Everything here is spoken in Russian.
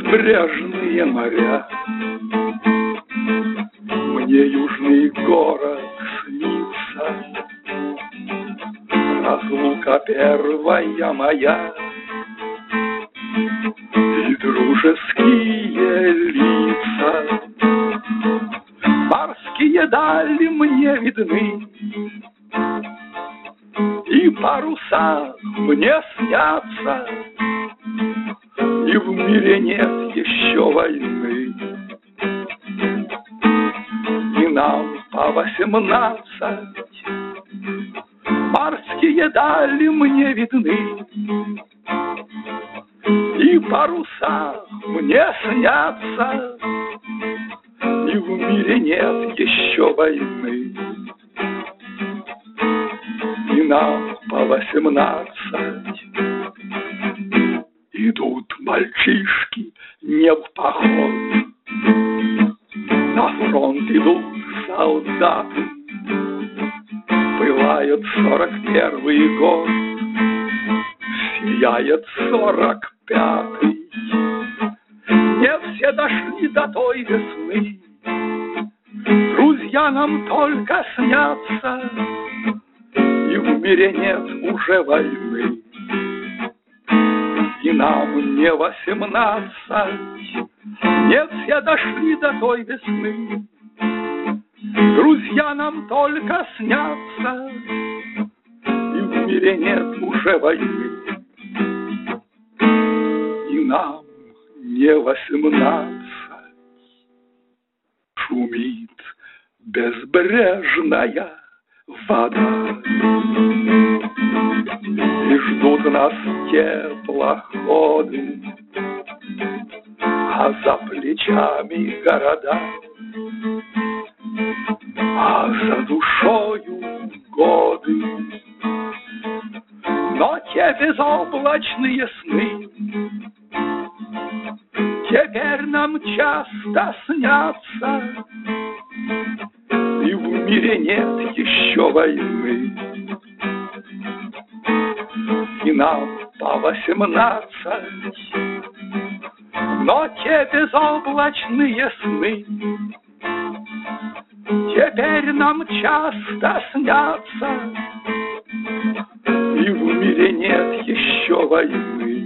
безбрежные моря. Мне южный город снится, разлука первая моя, и дружеские лица. Барские дали мне видны, и паруса мне снятся, и в мире нет еще войны. И нам по 18, барские дали мне видны, и паруса мне снятся, и в мире нет еще войны. И нам по 18. Идут мальчишки не в поход, на фронт идут солдаты. Пылает 41-й год, сияет 45-й. Не все дошли до той весны, друзья нам только снятся, и в мире нет уже войны. И нам не 18, не все дошли до той весны, друзья нам только снятся, и в мире нет уже войны. И нам не 18. Шумит безбрежная вода, и ждут нас теплоходы, а за плечами города, а за душою годы. Но те безоблачные сны теперь нам часто снятся, и в мире нет еще войны. И нам по 18, но те безоблачные сны теперь нам часто снятся, и в мире нет еще войны.